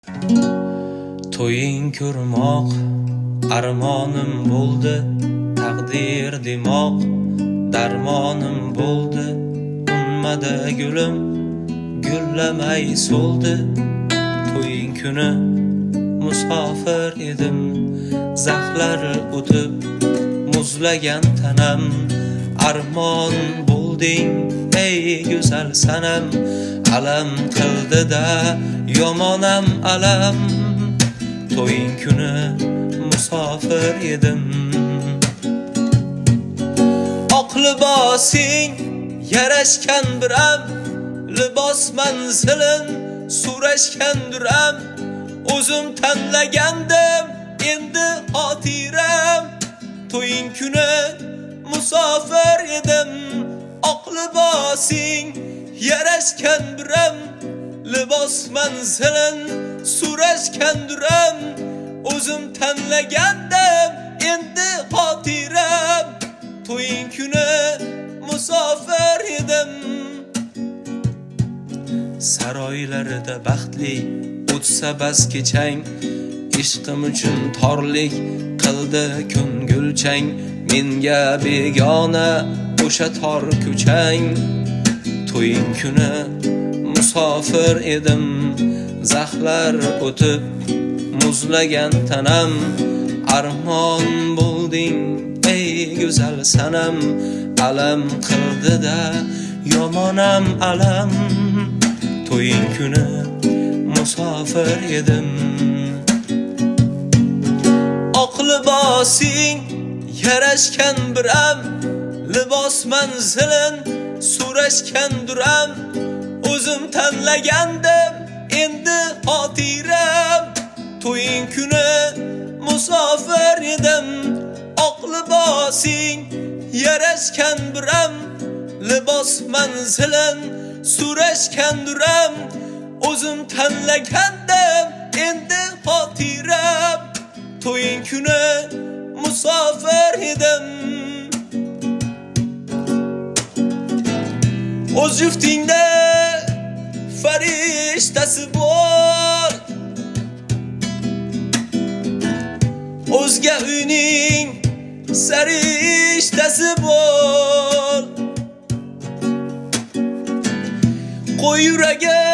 To'ying ko'rmoq armonim bo'ldi, taqdir demoq darmonim bo'ldi. Unmadi gulim, gullamay so'ldi. To'ying kuni musofir edim, zaxlar o'tib muzlagan tanam. Armon bo'lding ey go'zal sanam, alam qildi-da yomonam alam. To'ying kuni musofir edim. Oq libosing yarashgan biram, libos manzilin so'rashgan duram. O'zim tanlagandim endi xotiram. To'ying kuni musofir edim. Oq libosing yarashgan biram, libos manzilin so'rashgan duram. O'zim tanlagandim endi xotiram. To'ying kuni musofir edim. Saroylarida baxtli o'tsa bas kechang, ishqim uchun torlik qildi ko'ngilchang. Menga begona o'sha tor ko'chang. To'ying kuni musofir edim, zaxlar o'tib muzlagan tanam. Armon bo'lding ey go'zal sanam, alam qildi-da yomonam alam. To'ying kuni musofir edim. Oq libosing yarashgan biram, libos manzilin so'rashgan duram. O'zim tanlagandim endi xotiram. To'ying kuni musofir edim. Oq libosing yarashgan biram, libos manzilin so'rashgan duram. O'zim tanlagandim endi xotiram. To'ying kuni musofir edim. O'z juftingda farishtasi bor, o'zga uyning sarishtasi bor. Qo'y yuragim